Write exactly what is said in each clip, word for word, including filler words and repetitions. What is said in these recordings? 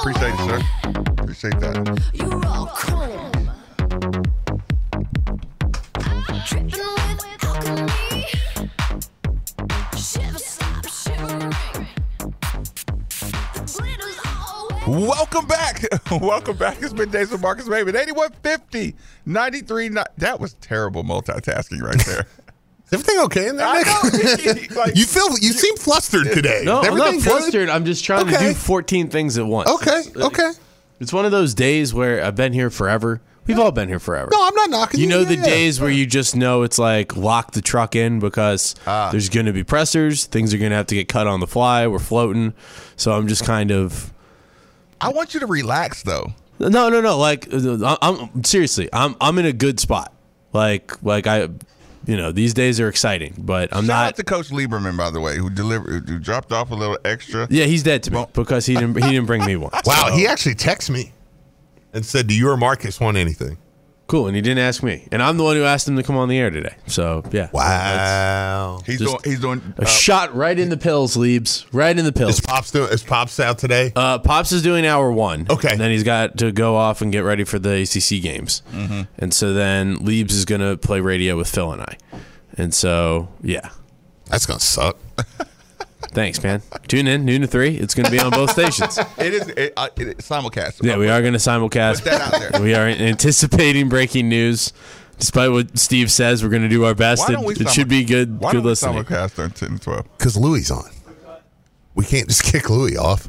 Appreciate it, sir. Appreciate that. You're welcome. Tripping with alchemy. Shiver, slap, shivering. The glitter's always. Welcome back. Welcome back. It's been Days with Marcus Maven. eighty-one fifty, ninety-three. That was terrible multitasking right there. Is everything okay in there, I Nick? know. Like, you feel you seem flustered today. No, Is I'm not everything good? flustered. I'm just trying to Okay. do fourteen things at once. Okay, It's, okay. It's one of those days where I've been here forever. We've all been here forever. No, I'm not knocking you. You know Yeah, the yeah. days where you just know it's like lock the truck in because Ah. there's going to be pressers. Things are going to have to get cut on the fly. We're floating. So I'm just kind of. I want you to relax, though. No, no, no. Like, I'm, I'm seriously, I'm I'm in a good spot. Like, like I, you know, these days are exciting, but I'm Shout not. out to Coach Lieberman, by the way, who delivered, who dropped off a little extra. Yeah, he's dead to me Well- because he didn't he didn't bring me one. Wow, So, he actually texted me and said, "Do you or Marcus want anything?" cool, and he didn't ask me, and I'm the one who asked him to come on the air today. So yeah, Wow. He's Just doing. He's doing. a Uh, shot right in the pills, Leibs, right in the pills. Is Pops doing? Is Pops out today? Uh, Pops is doing hour one. Okay. And then he's got to go off and get ready for the A C C games. Mm-hmm. And so then Leibs is going to play radio with Phil and I. And so, yeah. That's gonna suck. Thanks, man. Tune in, noon to three. It's going to be on both stations. it is it, uh, it, it's simulcast. Yeah, we are going to simulcast. Put that out there. We are anticipating breaking news. Despite what Steve says, we're going to do our best. Why don't It, we it simul- should be good, Why good don't we listening. simulcast on ten and twelve? Because Louis on. We can't just kick Louis off.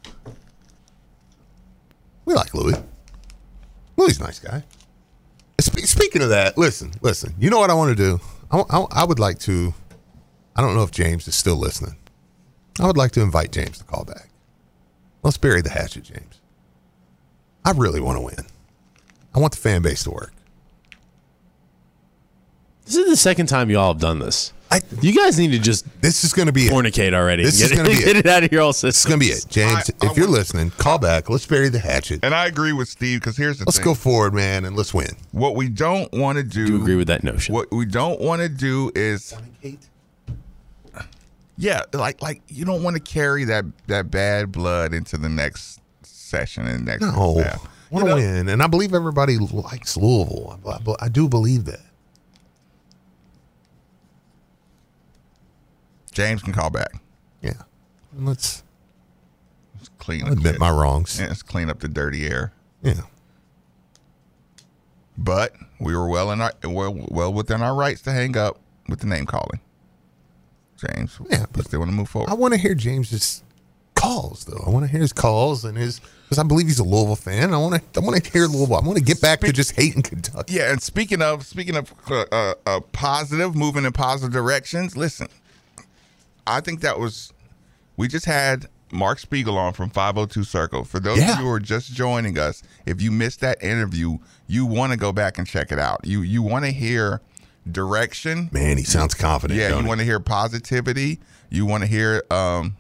We like Louis. Louis' a nice guy. Spe- Speaking of that, listen, listen. You know what I want to do? I, I, I would like to. I don't know if James is still listening. I would like to invite James to call back. Let's bury the hatchet, James. I really want to win. I want the fan base to work. This is the second time y'all have done this. I, You guys need to just this is going to be it. fornicate already. This get is it, gonna be get it. it out of your all This is going to be it. James, I- I if you're want- listening, call back. Let's bury the hatchet. And I agree with Steve because here's the Let's thing. go forward, man, and let's win. What we don't want to do. Do you agree with that notion? What we don't want to do is. Yeah, like like you don't want to carry that that bad blood into the next session and next. No, Yeah. I want to win, and I believe everybody likes Louisville. I, I, I do believe that. James can call back. Yeah, and let's Let's clean I'll up. admit the- my wrongs. yeah, let's clean up the dirty air. Yeah, But we were well in our well, well within our rights to hang up with the name calling. James, Yeah, we but still want to move forward. I want to hear James's calls, though. I want to hear his calls and his because I believe he's a Louisville fan. I want to I want to hear Louisville. I want to get back to just hating Kentucky. Yeah, and speaking of speaking of uh, uh, uh, positive, moving in positive directions. Listen, I think that was we just had Mark Spiegel on from five oh two Circle. For those Yeah. of you who are just joining us, if you missed that interview, you want to go back and check it out. You you want to hear direction. Man, he sounds confident. Yeah, don't you he? want to hear positivity. You want to hear um,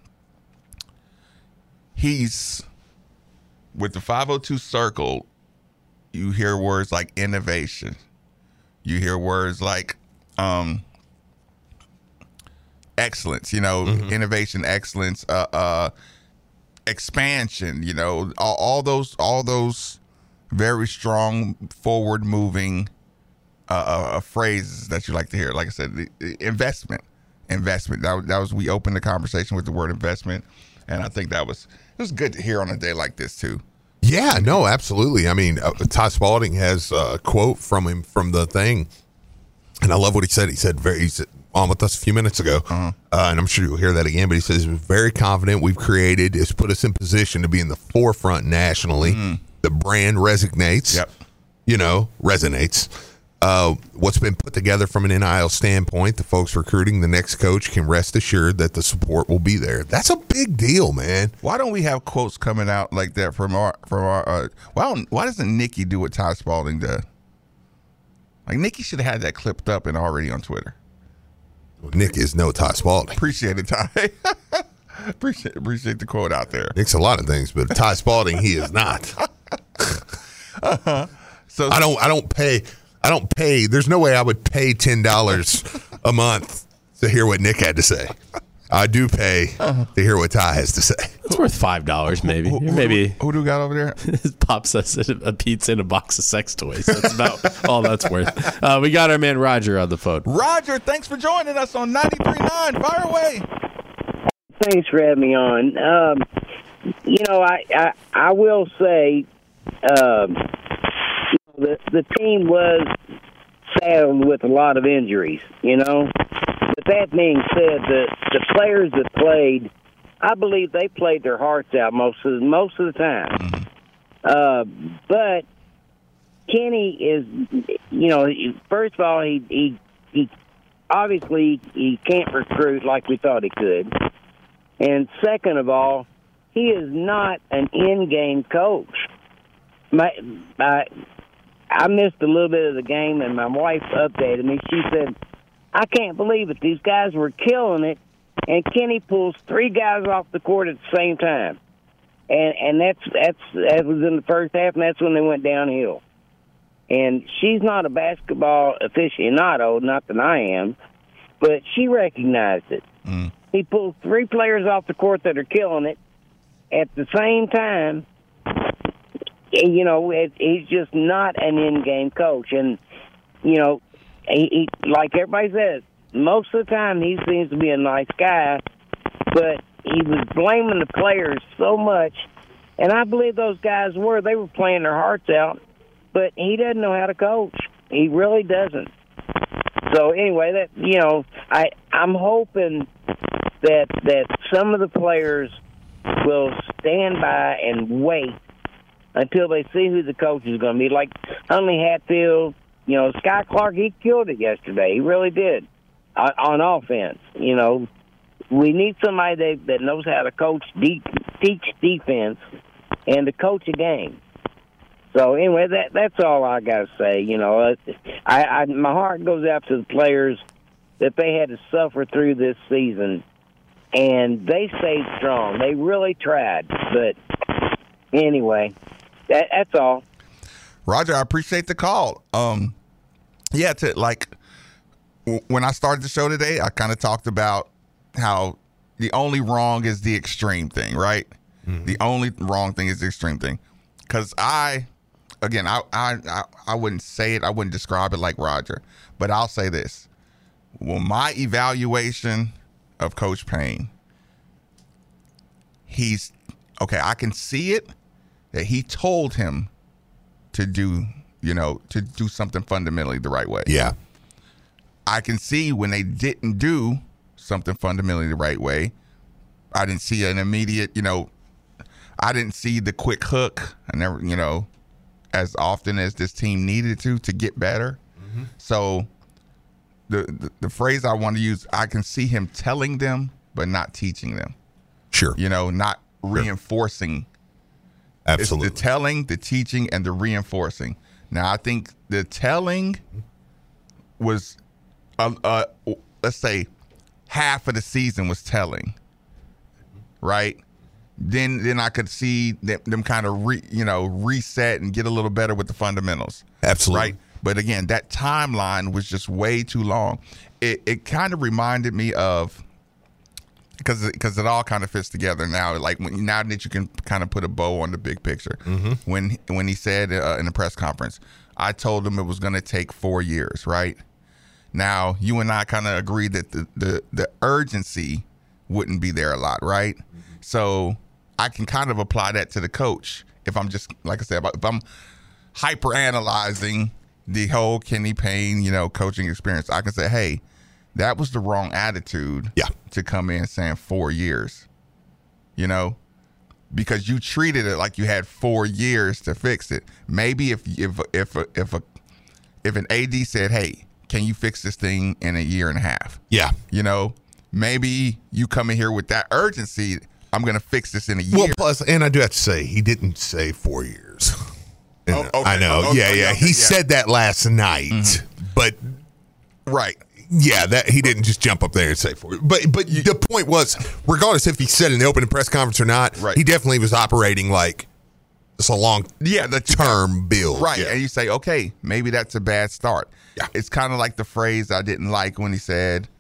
he's with the five oh two Circle. You hear words like innovation. You hear words like um, excellence. You know, innovation, excellence, uh, uh, expansion. You know, all, all those, all those very strong, forward-moving uh, uh, phrases that you like to hear. Like I said, the, the investment, investment. That, was- that was we opened the conversation with the word investment, and I think that was it was good to hear on a day like this too. Yeah, no, absolutely. I mean, uh, Ty Spalding has a quote from him from the thing, and I love what he said. He said, very, he's on with us a few minutes ago, uh and I'm sure you'll hear that again, but he says, very confident we've created, it's put us in position to be in the forefront nationally. The brand resonates, Yep. you know, resonates. Uh, what's been put together from an N I L standpoint, the folks recruiting the next coach can rest assured that the support will be there. That's a big deal, man. Why don't we have quotes coming out like that from our from our? Uh, why don't, why doesn't Nikki do what Ty Spalding does? Like Nikki should have had that clipped up and already on Twitter. Nick is no Ty Spalding. Appreciate it, Ty. appreciate appreciate the quote out there. Nick's a lot of things, but Ty Spalding, he is not. So I don't. I don't pay. I don't pay. There's no way I would pay ten dollars a month to hear what Nick had to say. I do pay to hear what Ty has to say. It's worth five dollars, maybe. Maybe Who do we got over there? Pop says a pizza and a box of sex toys. That's about all that's worth. Uh, we got our man Roger on the phone. Roger, thanks for joining us on ninety-three point nine. Fire away. Thanks for having me on. Um, you know, I, I I will say um, the the team was saddled with a lot of injuries. You know, with that being said, the the players that played, I believe they played their hearts out most of most of the time. Uh, but Kenny is, you know, first of all, he he he obviously he can't recruit like we thought he could. And second of all, he is not an in-game coach. My, I, I missed a little bit of the game, and my wife updated me. She said, I can't believe it. These guys were killing it, and Kenny pulls three guys off the court at the same time. And and that's that's that was in the first half, and that's when they went downhill. And she's not a basketball aficionado, not that I am, but she recognized it. Mm. He pulls three players off the court that are killing it at the same time. And, you know, it, he's just not an in-game coach. And, you know, he, he, like everybody says, most of the time he seems to be a nice guy, but he was blaming the players so much. And I believe those guys were. They were playing their hearts out, but he doesn't know how to coach. He really doesn't. So anyway, that you know, I I'm hoping that that some of the players will stand by and wait until they see who the coach is going to be. Like Huntley Hatfield, you know, Sky Clark, he killed it yesterday. He really did on, on offense. You know, we need somebody that, that knows how to coach, deep, teach defense, and to coach a game. So anyway, that that's all I got to say. You know, I, I my heart goes out to the players that they had to suffer through this season, and they stayed strong. They really tried. But anyway, that, that's all. Roger, I appreciate the call. Um, yeah, to like w- when I started the show today, I kind of talked about how the only wrong is the extreme thing, right? Mm-hmm. The only wrong thing is the extreme thing, because I. Again, I, I I I wouldn't say it. I wouldn't describe it like Roger, but I'll say this: well, my evaluation of Coach Payne, he's okay. I can see it that he told him to do, you know, to do something fundamentally the right way. Yeah, I can see when they didn't do something fundamentally the right way. I didn't see an immediate, you know, I didn't see the quick hook. I never, you know. As often as this team needed to to get better. Mm-hmm. So the, the the phrase I want to use, I can see him telling them but not teaching them. Sure. You know, not sure. reinforcing. Absolutely. It's the telling, the teaching, and the reinforcing. Now, I think the telling was, uh, uh, let's say, half of the season was telling, right? Then, then I could see them, them kind of re, you know, reset and get a little better with the fundamentals. Absolutely. Right. But again, that timeline was just way too long. It it kind of reminded me of, because because it all kind of fits together now. Like when, now that you can kind of put a bow on the big picture. Mm-hmm. When when he said uh, in the press conference, I told him it was going to take four years. Right. Now you and I kind of agreed that the, the the urgency wouldn't be there a lot. Right. Mm-hmm. So I can kind of apply that to the coach. If I'm just, like I said, if I'm hyper analyzing the whole Kenny Payne, you know, coaching experience, I can say, hey, that was the wrong attitude yeah. to come in saying four years, you know, because you treated it like you had four years to fix it. Maybe if if if a, if a if an A D said, hey, can you fix this thing in a year and a half? Yeah. You know, maybe you come in here with that urgency. I'm going to fix this in a year. Well, plus, and I do have to say, he didn't say four years. Oh, okay. I know. Oh, okay. yeah, yeah. Okay. He yeah. said that last night, mm-hmm. but right. Yeah, that he didn't just jump up there and say four. But but you, the point was, regardless if he said it in the opening press conference or not, right. he definitely was operating like it's a long yeah, the term build. Right. Yeah. And you say, okay, maybe that's a bad start. Yeah. It's kind of like the phrase I didn't like when he said,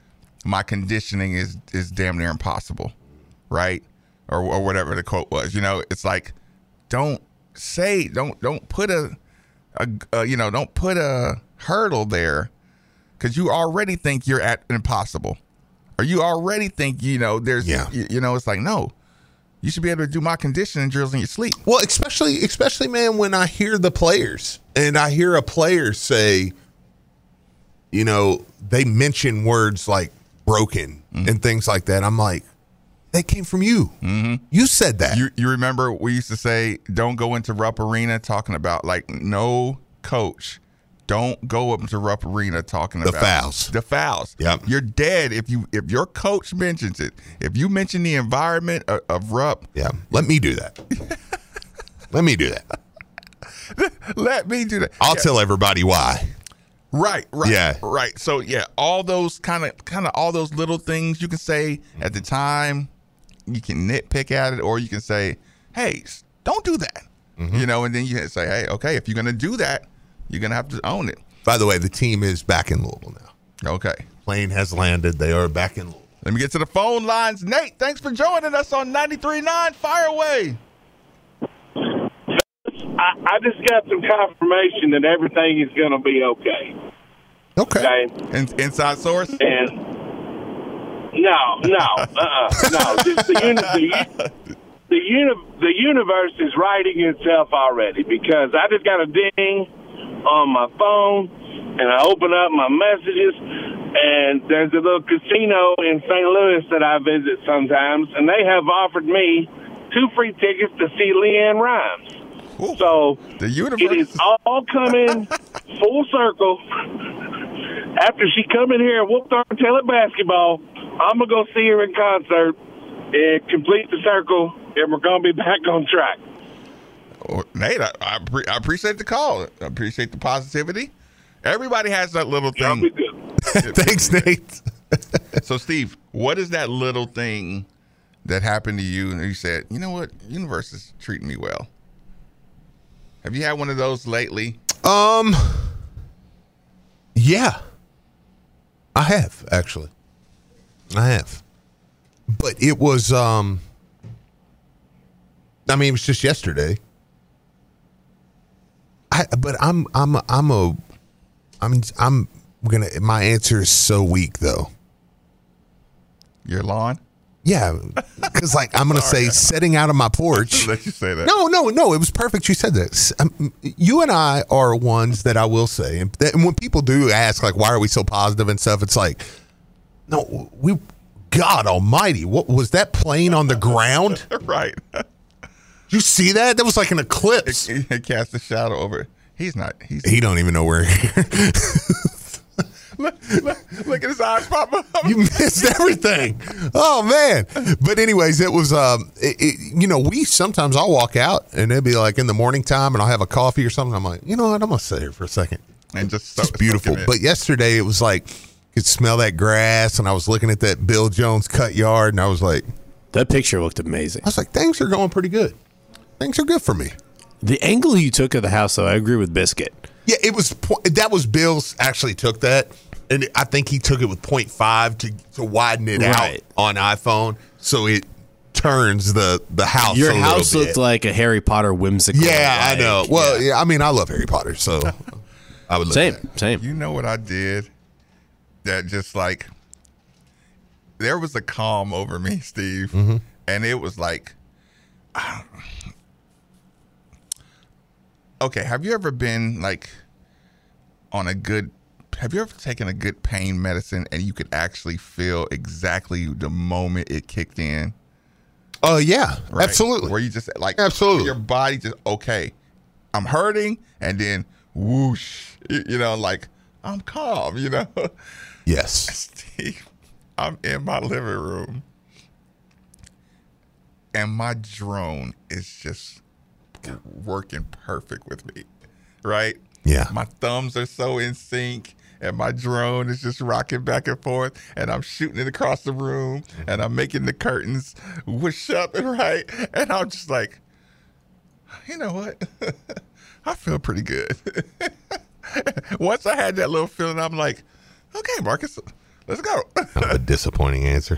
my conditioning is is damn near impossible, right? Or or whatever the quote was. You know, it's like, don't say, don't don't put a, a, a you know, don't put a hurdle there, because you already think you're at impossible, or you already think, you know, there's, Yeah. you, you know, it's like, no, you should be able to do my conditioning drills in your sleep. Well, especially, especially, man, when I hear the players and I hear a player say, you know, they mention words like broken Mm-hmm. and things like that. I'm like, they came from you. Mm-hmm. You said that. You you remember we used to say, don't go into Rupp Arena talking about, like, no coach, don't go up into Rupp Arena talking The about fouls. The fouls. Yep. You're dead if you if your coach mentions it. If you mention the environment of, of Rupp, Yeah. Let me do that. Let me do that. let me do that. I'll Yeah. tell everybody why. Right, right, Yeah. right. So yeah, all those kind of kind of all those little things you can say at the time, you can nitpick at it, or you can say, "Hey, s- don't do that," Mm-hmm. you know, and then you can say, "Hey, okay, if you're gonna do that, you're gonna have to own it." By the way, the team is back in Louisville now. Okay. Plane has landed. They are back in Louisville. Let me get to the phone lines. Nate, thanks for joining us on ninety-three point nine. Fire away. I, I just got some confirmation that everything is going to be okay. Okay. Okay, In, inside source. and no, no, uh-uh, no. Just the uni- the the, uni- the universe is writing itself already, because I just got a ding on my phone, and I open up my messages, and there's a little casino in Saint Louis that I visit sometimes, and they have offered me two free tickets to see Leanne Rhymes. Ooh, So the universe. it is all coming full circle. After she come in here and whooped our tail at basketball, I'm going to go see her in concert and complete the circle, and we're going to be back on track. Oh, Nate, I, I, pre- I appreciate the call. I appreciate the positivity. Everybody has that little Y'all be thing. good. Thanks, Nate. So, Steve, what is that little thing that happened to you and you said, you know what, universe is treating me well? Have you had one of those lately? Um, yeah, I have actually. I have, but it was. Um, I mean, it was just yesterday. I but I'm I'm I'm a. I mean, I'm gonna. My answer is so weak though. Your lawn? Yeah, because like I'm gonna say, setting out on my porch. Let you say that. No, no, no. It was perfect. You said that. Um, you and I are ones that I will say, and, that, and when people do ask, like, why are we so positive and stuff? It's like, no, we. God Almighty, what was that plane on the ground? Did Right. you see that? That was like an eclipse. It, it cast a shadow over it. He's not. He's. He don't even know where. look, look, look at his eyes pop up. You missed everything. Oh man! But anyways, it was. Um, it, it, you know, we sometimes I'll walk out and it'll be like in the morning time, and I'll have a coffee or something. I'm like, you know what? I'm gonna sit here for a second. And just It's beautiful. But yesterday it was like you could smell that grass, and I was looking at that Bill Jones cut yard, and I was like, That picture looked amazing. I was like, things are going pretty good. Things are good for me. The angle you took of the house, though, I agree with Biscuit. Yeah, it was. po- That was Bill's. Actually, took that, and I think he took it with point five to to widen it Right. out on iPhone, so it turns the the house. Your a little house bit. looked like a Harry Potter whimsical. Yeah, I like, know. Well, yeah. yeah. I mean, I love Harry Potter, so I would look Same, at that. same. You know what I did? That just like there was a calm over me, Steve, Mm-hmm. and it was like, ah. okay. Have you ever been like on a good? Have you ever taken a good pain medicine and you could actually feel exactly the moment it kicked in? Oh yeah, Right? absolutely. Where you just like Absolutely. your body just okay, I'm hurting, and then whoosh, you, you know, like I'm calm, you know. Yes. Steve, I'm in my living room, and my drone is just working perfect with me, right? Yeah. My thumbs are so in sync, and my drone is just rocking back and forth, and I'm shooting it across the room, and I'm making the curtains whoosh up and right, and I'm just like, you know what? I feel pretty good. Once I had that little feeling, I'm like, okay, Marcus, Let's go. Kind of a disappointing answer.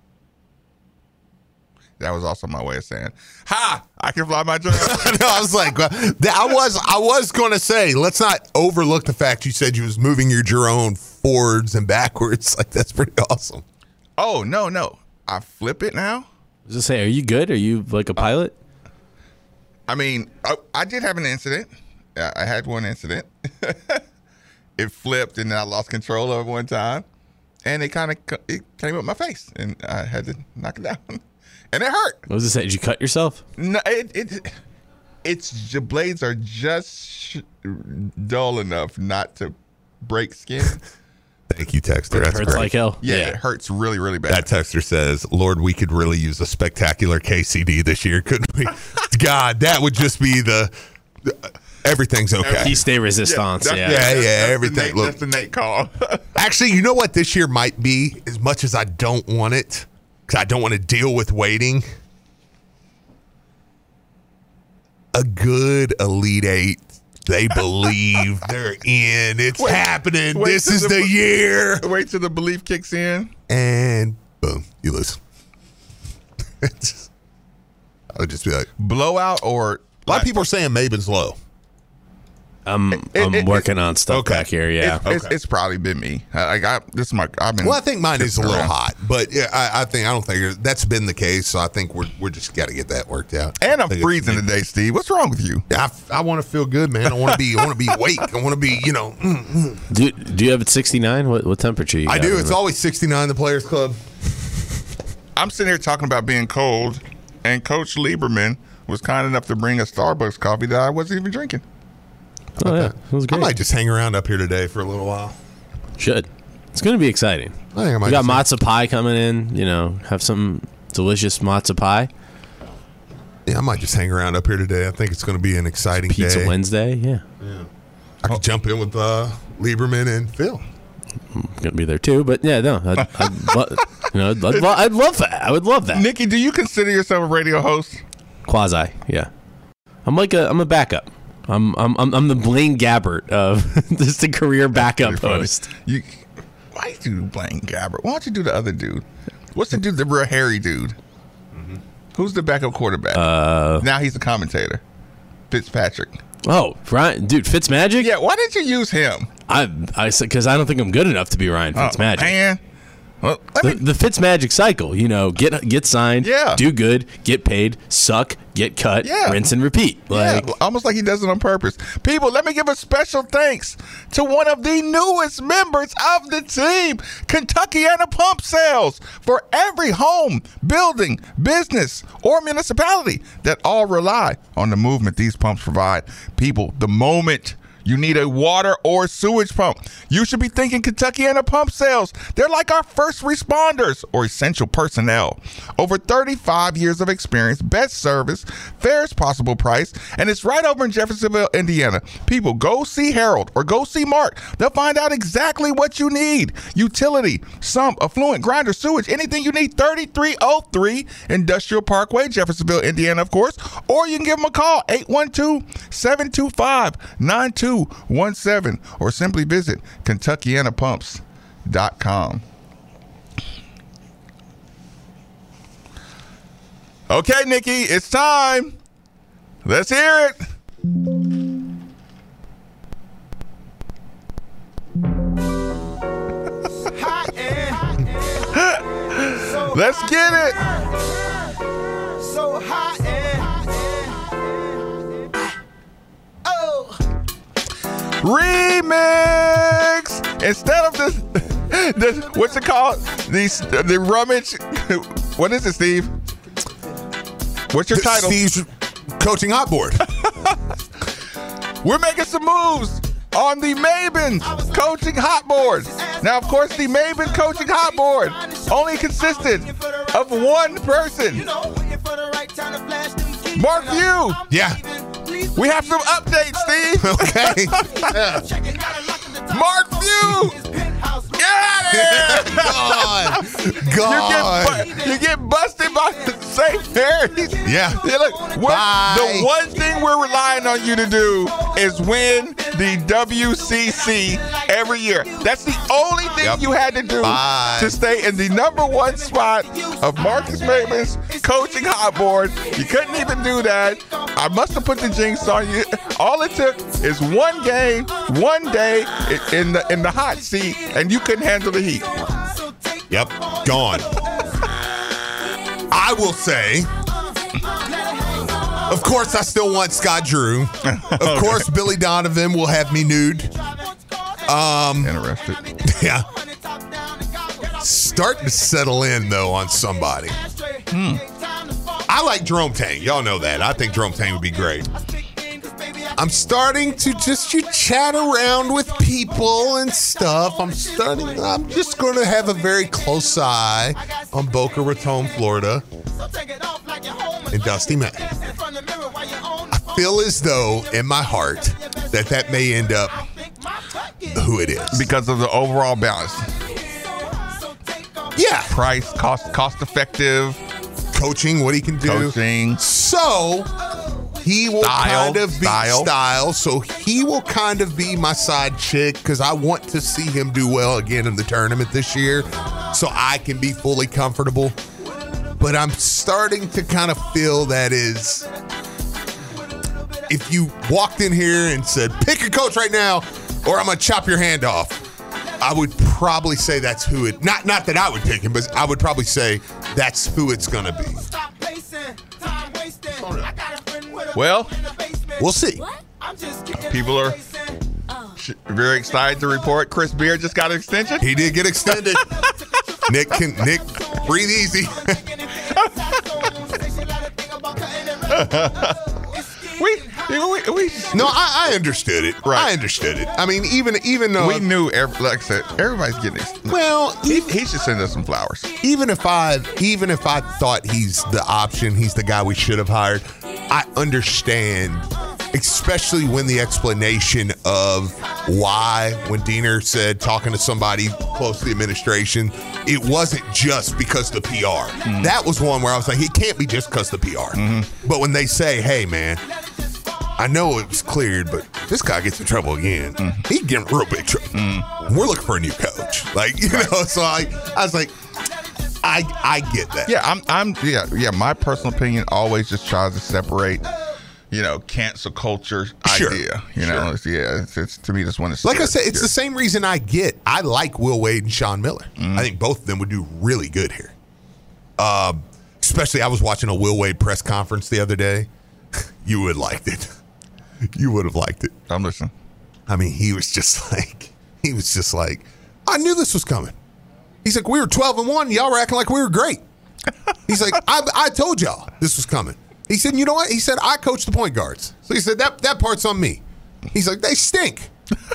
That was also my way of saying, "Ha! I can fly my drone." No, I was like, well, th- I was, I was going to say, let's not overlook the fact you said you was moving your drone forwards and backwards. Like that's pretty awesome. Oh no, no! I flip it now. I was just say, are you good? Are you like a pilot? I mean, I, I did have an incident. I, I had one incident. It flipped, and I lost control of it one time, and it kind of it came up my face, and I had to knock it down, and it hurt. What was it say? Did you cut yourself? No, it it it's the blades are just sh- dull enough not to break skin. Thank you, Texter. That's Hurts great. like hell. Yeah, it hurts really, really bad. That texter says, Lord, we could really use a spectacular K C D this year, couldn't we? God, that would just be the, the everything's okay. He stay resistance. that's- Yeah. Yeah, that's- yeah, that's everything. The Nate, Look. that's the Nate call. Actually, you know what this year might be, as much as I don't want it, because I don't want to deal with waiting. A good Elite Eight. They believe they're in. It's Wait, happening. wait This till is the- the year. Wait till the belief kicks in. And boom, you lose. It's- I would just be like, Blowout or a lot of people are saying Maven's low. I'm It- I'm it- working on stuff okay. back here. Yeah. It's, it's, it's probably been me. Like I, this is my. I've been. Well, I think mine is a little around. hot, but yeah, I, I think I don't think it- that's been the case. So I think we're we're just got to get that worked out. And I I'm think it's- freezing today, Steve. What's wrong with you? I, I want to feel good, man. I want to be I want to be awake. I want to be, you know. mm, mm. Do Do you have it sixty-nine? What what temperature you I got? do. It's always sixty-nine. The Players Club. I'm sitting here talking about being cold, and Coach Lieberman was kind enough to bring a Starbucks coffee that I wasn't even drinking. Oh yeah, it was I great. might just hang around up here today for a little while. Should. It's going to be exciting. I think I might. We got just- matzo pie coming in. You know, have some delicious matzo pie. Yeah, I might just hang around up here today. I think it's going to be an exciting Pizza day. Wednesday. Yeah, I could jump in with uh, Lieberman and Phil. I'm going to be there too. But yeah, no, I'd, I'd, lo- you know, I'd, lo- I'd love that. I would love that. Nikki, do you consider yourself a radio host? Quasi. Yeah, I'm like a I'm a backup. I'm I'm I'm, I'm the Blaine Gabbert of just a career backup Pretty funny. host. You, why you do Blaine Gabbert? Why don't you do the other dude? What's the dude, the real hairy dude? Who's the backup quarterback? Uh, now he's a commentator. Fitzpatrick. Oh, Ryan, dude, Fitzmagic. Yeah, why didn't you use him? I I said because I don't think I'm good enough to be Ryan Oh, Fitzmagic. man. Well, let The, me, the Fitzmagic cycle, you know, get get signed, Yeah. do good, get paid, suck, get cut, Yeah. rinse and repeat. Like, yeah, almost like he does it on purpose. People, let me give a special thanks to one of the newest members of the team, Kentuckiana Pump Sales, for every home, building, business, or municipality that all rely on the movement these pumps provide. People, the moment you need a water or sewage pump, you should be thinking Kentuckiana Pump Sales. They're like our first responders or essential personnel. Over thirty-five years of experience, best service, fairest possible price, and it's right over in Jeffersonville, Indiana. People, go see Harold or go see Mark. They'll find out exactly what you need. Utility, sump, affluent, grinder, sewage, anything you need. thirty-three oh three Industrial Parkway, Jeffersonville, Indiana, of course. Or you can give them a call, eight one two, seven two five, nine two one seven, or simply visit Kentuckiana Pumps dot com. Okay, Nikki, it's time. Let's hear it. Let's get it. So hot and oh, Remix. Instead of this, the, what's it called? These the rummage. What is it, Steve? What's your title? Steve's coaching hot board. We're making some moves on the Maven Coaching Hot Board. Now, of course, the Maven Coaching Hot Board only consisted of one person. Mark View. Yeah. We have some updates, Steve. Okay. Mark View. Yeah. God. You God. get, bu- you get busted by the same there. He's- Yeah. look, what, Bye. the one thing we're relying on you to do is win the W C C every year. That's the only thing Yep. you had to do Bye. to stay in the number one spot of Marcus Maven's coaching hot board. You couldn't even do that. I must have put the jinx on you. All it took is one game, one day i- in the in the hot seat, and you couldn't handle the heat. Yep, gone. I will say, of course, I still want Scott Drew. Of course, Billy Donovan will have me nude. Um, Interested. yeah. Starting to settle in, though, on somebody. Hmm. I like Jerome Tang. Y'all know that. I think Jerome Tang would be great. I'm starting to just you chat around with people and stuff. I'm starting. I'm just going to have a very close eye on Boca Raton, Florida, and Dusty May. I feel as though in my heart that that may end up who it is. Because of the overall balance. Yeah, Price, cost cost effective, coaching, what he can do. coaching. So he will Style, kind of be style. style. So he will kind of be my side chick because I want to see him do well again in the tournament this year so I can be fully comfortable. But I'm starting to kind of feel that is if you walked in here and said, pick a coach right now or I'm going to chop your hand off, I would probably say that's who it, not not that I would pick him, but I would probably say that's who it's going to be. Well, We'll see. people are sh- very excited to report Chris Beard just got an extension. He did get extended. Nick can Nick breathe easy. We we we, No, I, I understood it. Right. I understood it. I mean, even even though we knew. Every, like I said, everybody's getting this. well, He, even, he should send us some flowers. even if I even if I thought he's the option, he's the guy we should have hired. I understand, especially when the explanation of why, when Diener said talking to somebody close to the administration, it wasn't just because the P R. Mm-hmm. That was one where I was like, it can't be just because the P R. Mm-hmm. But when they say, hey, man, I know it was cleared, but this guy gets in trouble again. Mm-hmm. He get in real big trouble. We're looking for a new coach. Like, you know, so I, I was like, I I get that. Yeah, I'm. I'm. Yeah, yeah. My personal opinion always just tries to separate, you know, cancel culture Sure. idea. You know, it's, yeah. It's, it's to me just one. Like I said, it's the same reason I get. I like Will Wade and Sean Miller. I think both of them would do really good here. Um, especially, I was watching a Will Wade press conference the other day. You would have liked it. You would have liked it. I'm listening. I mean, he was just like, he was just like, I knew this was coming. He's like, we were twelve and one. Y'all were acting like we were great. He's like, I, I told y'all this was coming. He said, you know what? He said, I coach the point guards. So he said, that that part's on me. He's like, they stink.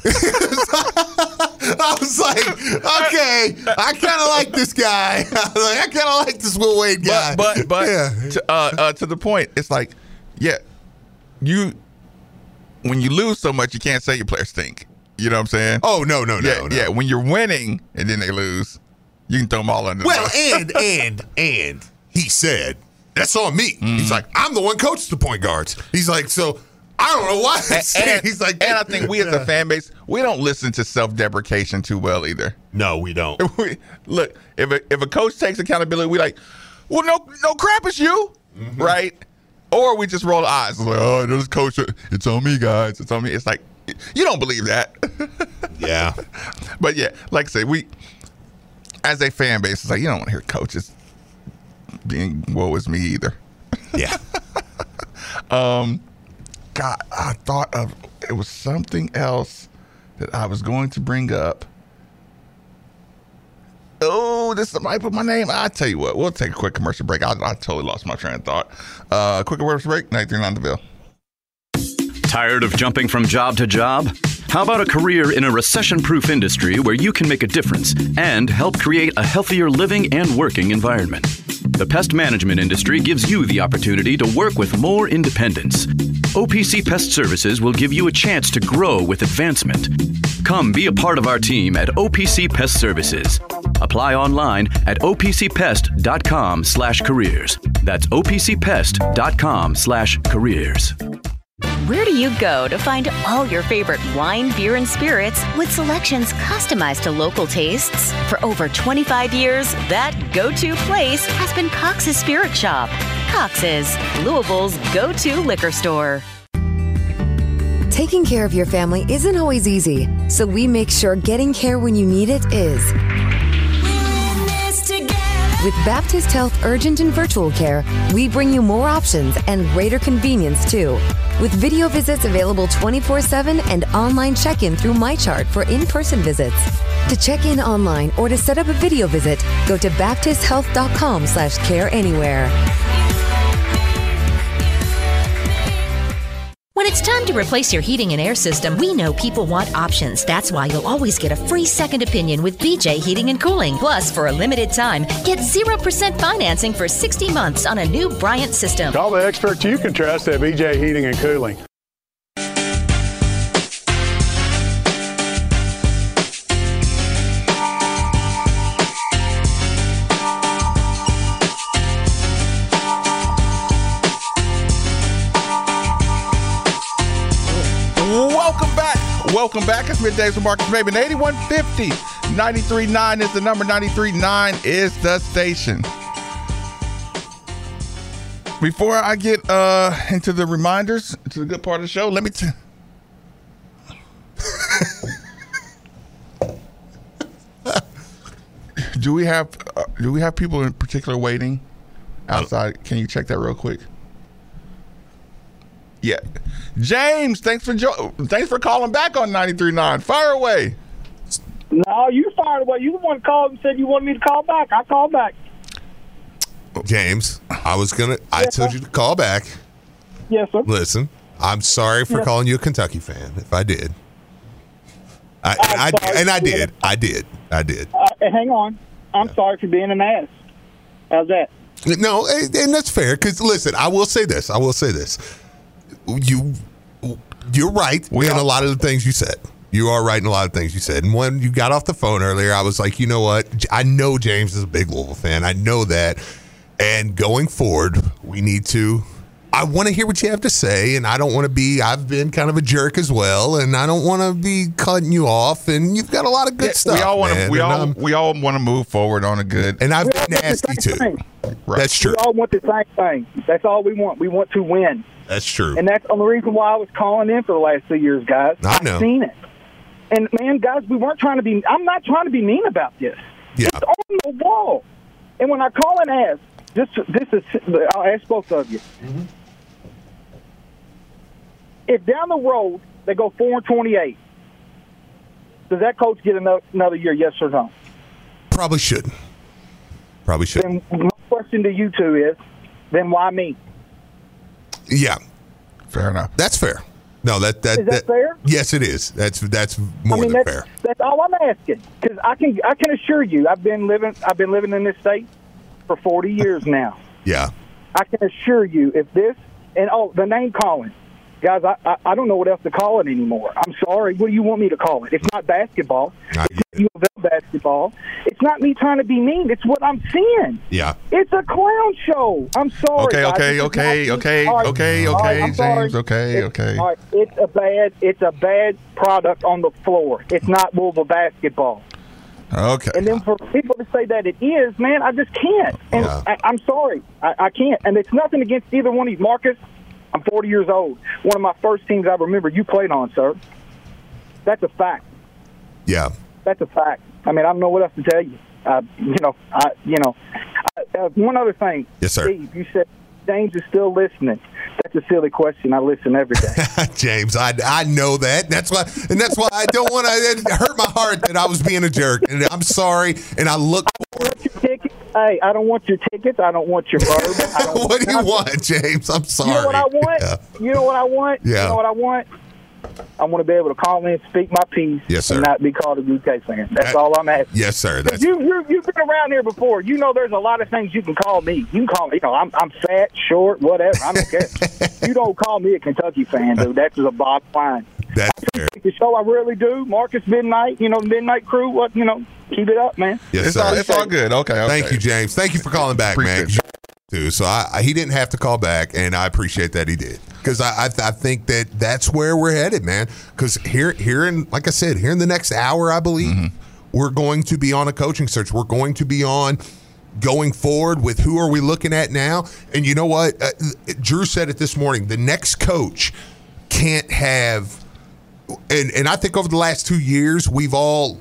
I was like, okay, I kind of like this guy. I was like, I kind of like this Will Wade guy. But but but yeah. to, uh, uh, to the point, it's like, yeah, you when you lose so much, you can't say your players stink. You know what I'm saying? Oh no no no yeah, no. yeah. When you're winning and then they lose, you can throw them all under. Well, the bus. and and and he said, that's on me. He's like, I'm the one coached the point guards. He's like, so I don't know why. And, and, He's like, and I think we as a fan base, we don't listen to self-deprecation too well either. no, we don't. We, look, if a, if a coach takes accountability, we like, well, no, no crap, it's you, right? Or we just roll the eyes, like, oh, this coach, it's on me, guys, it's on me. It's like, you don't believe that, Yeah. but yeah, like I say, we, as a fan base, it's like you don't want to hear coaches being woe is me either. Yeah. God, I thought of it was something else that I was going to bring up. Oh, this might put my name. I tell you what, we'll take a quick commercial break. I, I totally lost my train of thought. Uh, quick commercial break. ninety-three point nine The Ville. Tired of jumping from job to job? How about a career in a recession-proof industry where you can make a difference and help create a healthier living and working environment? The pest management industry gives you the opportunity to work with more independence. O P C Pest Services will give you a chance to grow with advancement. Come be a part of our team at O P C Pest Services. Apply online at opcpest.com slash careers. That's opcpest.com slash careers. Where do you go to find all your favorite wine, beer, and spirits with selections customized to local tastes? For over twenty-five years, that go-to place has been Cox's Spirit Shop. Cox's, Louisville's go-to liquor store. Taking care of your family isn't always easy, so we make sure getting care when you need it is. With Baptist Health Urgent and Virtual Care, we bring you more options and greater convenience, too. With video visits available twenty-four seven and online check-in through MyChart for in-person visits. To check in online or to set up a video visit, go to baptisthealth.com slash care anywhere. When it's time to replace your heating and air system, we know people want options. That's why you'll always get a free second opinion with B J Heating and Cooling. Plus, for a limited time, get zero percent financing for sixty months on a new Bryant system. Call the experts you can trust at B J Heating and Cooling. Welcome back. It's Middays with Marcus Maben. eighty-one fifty, ninety-three point nine is the number. ninety-three point nine is the station. Before I get uh, into the reminders, to the good part of the show, let me t- do we have uh, do we have people in particular waiting outside? Can you check that real quick? Yeah, James, thanks for jo- thanks for calling back on ninety-three point nine. Fire away. No, you fired away. You the one called and said you wanted me to call back. I called back. James, I was gonna. I Yes, told sir. you to call back. Yes, sir. Listen, I'm sorry for Yes. calling you a Kentucky fan. If I did, I, I'm I, sorry. and I did, I did, I did. Uh, hang on. I'm sorry for being an ass. How's that? No, and, and that's fair. Because listen, I will say this. I will say this. You, you're right in a lot of the things you said. You are right in a lot of things you said. And when you got off the phone earlier, I was like, you know what? I know James is a big Louisville fan. I know that. And going forward, we need to. I want to hear what you have to say, and I don't want to be. I've been kind of a jerk as well, and I don't want to be cutting you off. And you've got a lot of good Yeah, stuff. we all want to. man, We and all I'm- we all want to move forward on a good. And I've We been all want the nasty same too. thing. Right. That's true. We all want the same thing. That's all we want. We want to win. That's true. And that's the only reason why I was calling in for the last two years, guys. I I've know. seen it. And, man, guys, we weren't trying to be – I'm not trying to be mean about this. Yeah. It's on the wall. And when I call and ask, this, this is – I'll ask both of you. Mm-hmm. If down the road they go four and twenty-eight, does that coach get another, another year, yes or no? Probably shouldn't. Probably shouldn't. Then my question to you two is, then why me? Yeah. Fair enough. That's fair. No, that that, Is that fair? Yes, it is. That's that's more I mean, than that's, fair. that's all I'm asking. Because I can I can assure you, I've been living I've been living in this state for forty years now. Yeah. I can assure you, if this and oh, the name calling, guys, I, I I don't know what else to call it anymore. I'm sorry. What do you want me to call it? It's not basketball. I It's not U of L basketball. It's not me trying to be mean. It's what I'm seeing. Yeah. It's a clown show. I'm sorry. Okay, guys. okay, This is okay, not- okay, All right. okay, All right, okay, I'm sorry. James, okay, It's- okay. All right, it's a bad. It's a bad product on the floor. It's not Louisville basketball. Okay. And then for people to say that it is, man, I just can't. And Yeah. I, I'm sorry, I, I can't. And it's nothing against either one of these. Marcus, I'm forty years old. One of my first teams I remember you played on, sir. That's a fact. Yeah. That's a fact. I mean, I don't know what else to tell you. Uh, you know, I, you know. Uh, one other thing. Yes, sir. Steve, you said James is still listening. That's a silly question. I listen every day. James, I, I know that. That's why, and that's why I don't want to. It hurt my heart that I was being a jerk, and I'm sorry. And I look. Hey, I don't want your tickets. I don't want your bourbon. I don't What do you nothing. want, James? I'm sorry. You know what I want? Yeah. You know what I want? Yeah. You know what I want? I want to be able to call in, speak my piece, Yes, sir. and not be called a U K fan. That's That- all I'm asking. Yes, sir. That's, You, you, you've been around here before. You know there's a lot of things you can call me. You can call me, you know, I'm, I'm fat, short, whatever. I don't care. You don't call me a Kentucky fan, dude. That's just a bottom line. that's fair. The show I really do. Marcus Midnight, you know, Midnight Crew, what, you know, keep it up, man. Yes, It's sir. all, it's all good. Okay, okay. Thank you, James. Thank you for calling back, man. Appreciate Too. So I, I, he didn't have to call back, and I appreciate that he did, because I, I I think that that's where we're headed, man. Because here here in like I said, here in the next hour, I believe Mm-hmm. we're going to be on a coaching search. We're going to be on going forward with who are we looking at now. And you know what? Uh, Drew said it this morning. The next coach can't have, and and I think over the last two years we've all,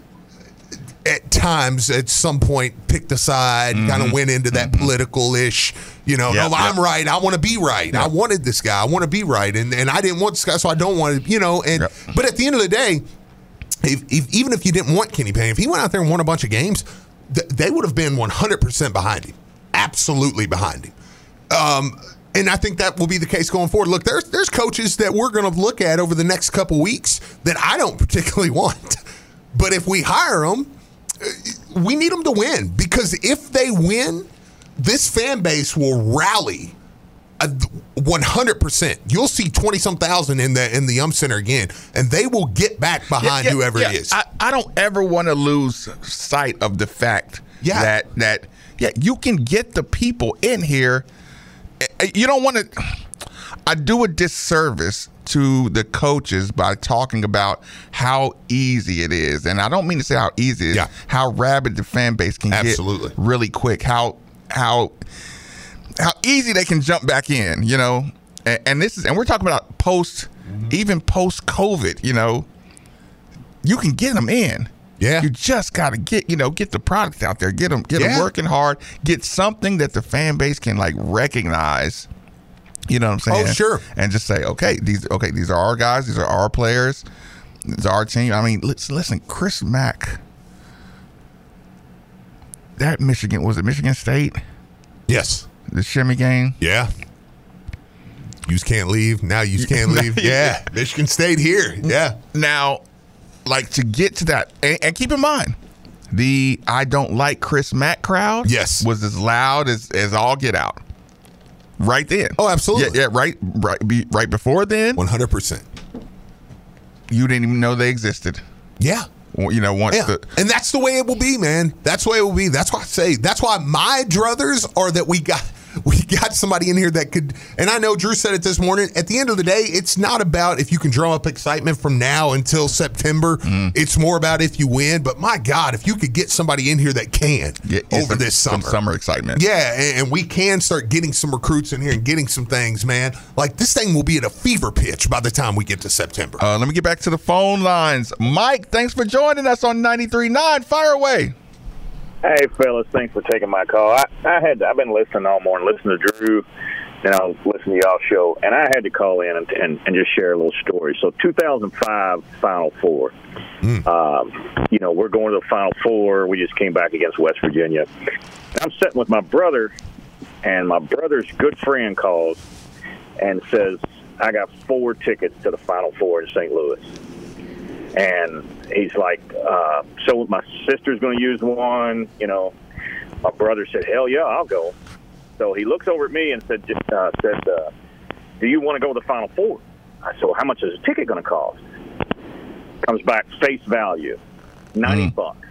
at times, at some point, picked a side, Mm-hmm. kind of went into that political-ish, you know, Yep, no, I'm yep. right, I want to be right. I wanted this guy, I want to be right, and, and I didn't want this guy, so I don't want to, you know, and Yep. but at the end of the day, if, if, even if you didn't want Kenny Payne, if he went out there and won a bunch of games, th- they would have been one hundred percent behind him, absolutely behind him. Um, and I think that will be the case going forward. Look, there's there's coaches that we're going to look at over the next couple weeks that I don't particularly want, but if we hire them, we need them to win, because if they win, this fan base will rally uh, one hundred percent. You'll see twenty some thousand in the in the Um Center again, and they will get back behind Yeah, yeah, whoever yeah. it is. I, I don't ever want to lose sight of the fact Yeah. that that yeah, you can get the people in here. Eh, You don't want to. I do a disservice to the coaches by talking about how easy it is, and I don't mean to say how easy it is. Yeah. How rabid the fan base can Absolutely. get really quick. How how how easy they can jump back in. You know, and, and this is and we're talking about post, even post COVID. You know, you can get them in. Yeah. You just got to get, you know, get the product out there, get them, get them Yeah. working hard, get something that the fan base can like recognize. You know what I'm saying? Oh, sure. And just say, okay, these, okay, these are our guys, these are our players, it's our team. I mean, listen, listen, Chris Mack, that Michigan, was it Michigan State? Yes. The shimmy game? Yeah. You can't leave. Now you can't leave. Yeah. Michigan State here. Yeah. Now, like to get to that, and, and keep in mind, the I don't like Chris Mack crowd Yes. was as loud as, as all get out. Right then. Oh, absolutely. Yeah, yeah right, right, be, right before then, one hundred percent. you didn't even know they existed. Yeah. Well, you know, once Yeah. the And that's the way it will be, man. That's the way it will be. That's why I say, that's why my druthers are that we got we got somebody in here that could, and I know Drew said it this morning, at the end of the day, it's not about if you can drum up excitement from now until September. Mm. It's more about if you win. But my God, if you could get somebody in here that can get, get over some, this some summer. summer excitement. Yeah, and, and we can start getting some recruits in here and getting some things, man. Like this thing will be at a fever pitch by the time we get to September. Uh, let me get back to the phone lines. Mike, thanks for joining us on ninety-three point nine. Fire away. Hey, fellas, thanks for taking my call. I, I had I've been listening all morning, listening to Drew, and I was listening to y'all show, and I had to call in and, and, and just share a little story. So two thousand five Final Four. Mm. Um, you know, we're going to the Final Four. We just came back against West Virginia. I'm sitting with my brother, and my brother's good friend calls and says, I got four tickets to the Final Four in Saint Louis. And he's like, uh, so my sister's going to use one. You know, my brother said, hell yeah, I'll go. So he looks over at me and said, uh, said, uh, do you want to go to the Final Four? I said, well, how much is a ticket going to cost? Comes back face value, ninety Mm. bucks.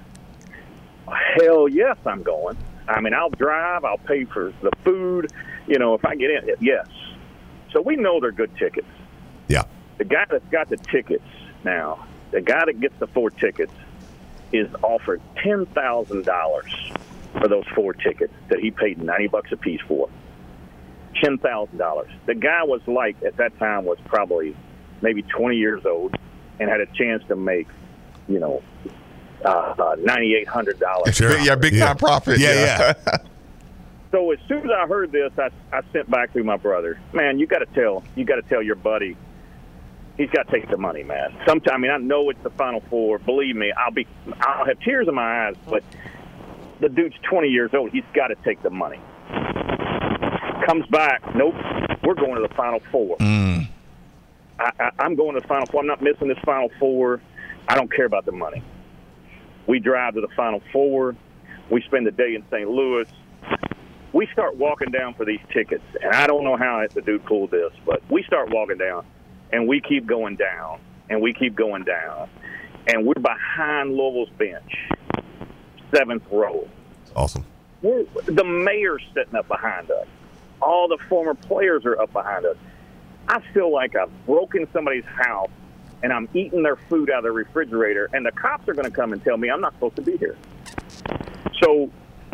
Hell yes, I'm going. I mean, I'll drive. I'll pay for the food. You know, if I get in, yes. So we know they're good tickets. Yeah. The guy that's got the tickets now, the guy that gets the four tickets is offered ten thousand dollars for those four tickets that he paid ninety bucks a piece for. ten thousand dollars. The guy was like, at that time, was probably maybe twenty years old and had a chance to make, you know, uh, uh, nine thousand eight hundred dollars. Sure. Yeah, big time profit. Yeah, yeah. So as soon as I heard this, I, I sent back to my brother, man, you got to tell, you got to tell your buddy, he's got to take the money, man. Sometime, I mean, I know it's the Final Four. Believe me, I'll be, I'll have tears in my eyes, but the dude's twenty years old. He's got to take the money. Comes back, nope, we're going to the Final Four. Mm. I, I, I'm going to the Final Four. I'm not missing this Final Four. I don't care about the money. We drive to the Final Four. We spend the day in Saint Louis. We start walking down for these tickets, and I don't know how the dude pulled this, but we start walking down, and we keep going down, and we keep going down, and we're behind Louisville's bench, seventh row. Awesome. We're, the mayor's sitting up behind us. All the former players are up behind us. I feel like I've broken somebody's house, and I'm eating their food out of the refrigerator, and the cops are going to come and tell me I'm not supposed to be here. So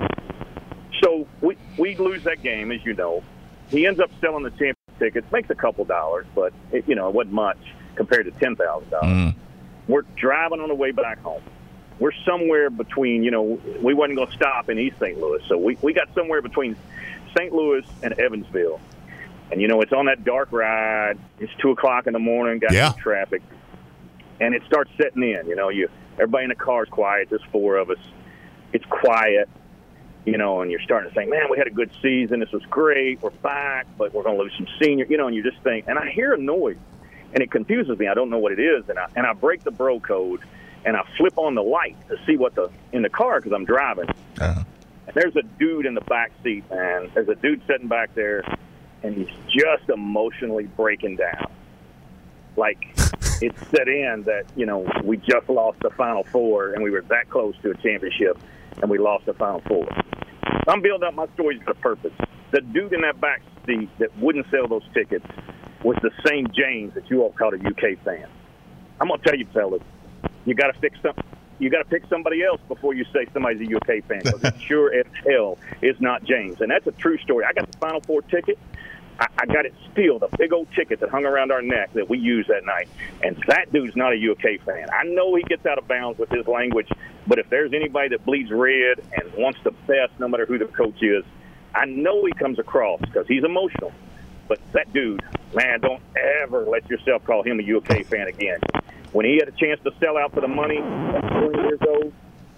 so we, we lose that game, as you know. He ends up selling the championship tickets, makes a couple dollars, but, it, you know, it wasn't much compared to ten thousand dollars. Mm. We're driving on the way back home. We're somewhere between, you know, we wasn't going to stop in East Saint Louis, so we, we got somewhere between Saint Louis and Evansville. And, you know, it's on that dark ride. It's two o'clock in the morning, got yeah. some traffic. And it starts setting in, you know. You everybody in the car's quiet. There's four of us. It's quiet, you know, and you're starting to think, man, we had a good season. This was great. We're back, but we're going to lose some senior, you know, and you just think. And I hear a noise, and it confuses me. I don't know what it is. And I, and I break the bro code, and I flip on the light to see what the in the car because I'm driving. Uh-huh. And there's a dude in the back seat, man. There's a dude sitting back there. And he's just emotionally breaking down. Like, it's set in that, you know, we just lost the Final Four, and we were that close to a championship, and we lost the Final Four. I'm building up my stories for a purpose. The dude in that back seat that wouldn't sell those tickets was the same James that you all called a U K fan. I'm going to tell you, fellas, you got to fix something. You got to pick somebody else before you say somebody's a U K fan, because it sure as hell is not James. And that's a true story. I got the Final Four ticket. I, I got it still, the big old ticket that hung around our neck that we used that night. And that dude's not a U K fan. I know he gets out of bounds with his language, but if there's anybody that bleeds red and wants the best, no matter who the coach is, I know he comes across because he's emotional. But that dude, man, don't ever let yourself call him a U K fan again. When he had a chance to sell out for the money at twenty years old,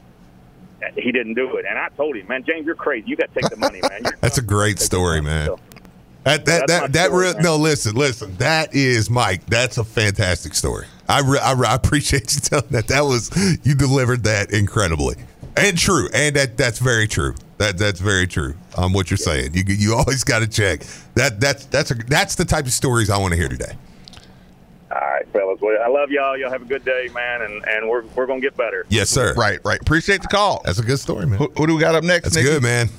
he didn't do it. And I told him, man, James, you're crazy. You got to take the money, man. You're That's a great story, man. So, That that That's that, that story, real, man. no listen listen that is Mike. That's a fantastic story. I, re, I, re, I appreciate you telling that. That was you delivered that incredibly and true, and that that's very true. That that's very true. Um, what you're saying, you you always got to check that. That's that's a, that's the type of stories I want to hear today. All right, fellas. Well, I love y'all. Y'all have a good day, man, and, and we're we're gonna get better. Yes, sir. Right, right. Appreciate the call. That's a good story, man. Who, who do we got up next? That's Nikki? good, man.